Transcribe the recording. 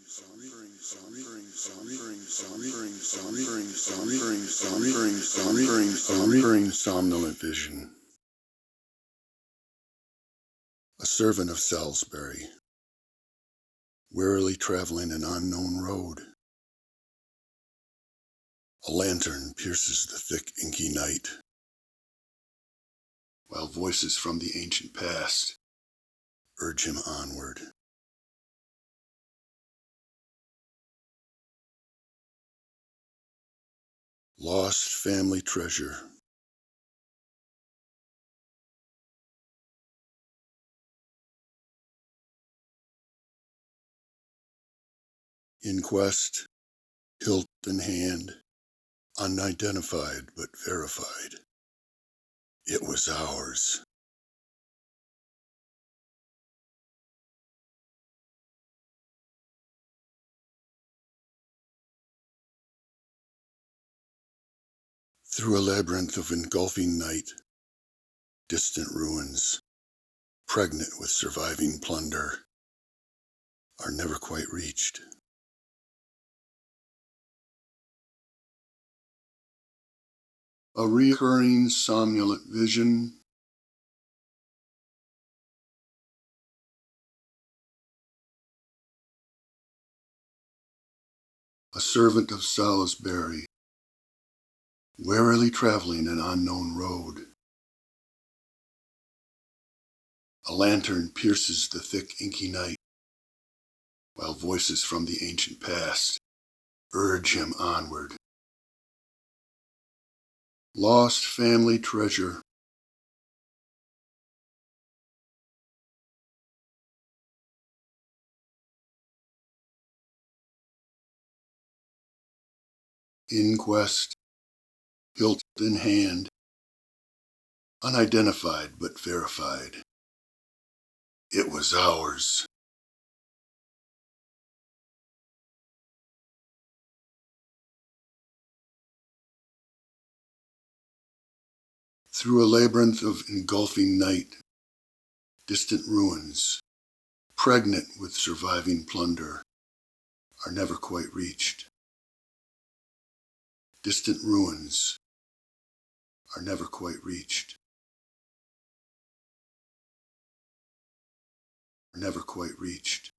Somnolent vision. A servant of Salisbury, warily traveling an unknown road. A lantern pierces the thick inky night, while voices from the ancient past urge him onward. Lost family treasure. Inquest, hilt in hand, unidentified but verified. It was ours. Through a labyrinth of engulfing night, distant ruins, pregnant with surviving plunder, are never quite reached. A recurring somnolent vision. A servant of Salisbury, warily traveling an unknown road. A lantern pierces the thick inky night, while voices from the ancient past urge him onward. Lost family treasure. Inquest, hilt in hand, unidentified but verified. It was ours. Through a labyrinth of engulfing night, distant ruins, pregnant with surviving plunder, are never quite reached. Distant ruins are never quite reached. Are never quite reached.